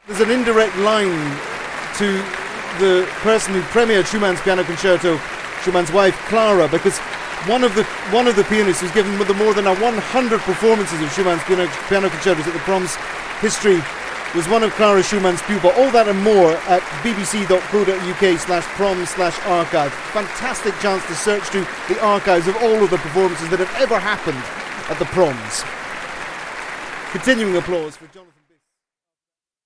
There's an indirect line to the person who premiered Schumann's Piano Concerto, Schumann's wife Clara, because one of the pianists who's given more than 100 performances of Schumann's piano concertos at the Proms history was one of Clara Schumann's pupil. All that and more at bbc.co.uk/proms/archive. Fantastic chance to search through the archives of all of the performances that have ever happened at the Proms. Continuing applause for Jonathan.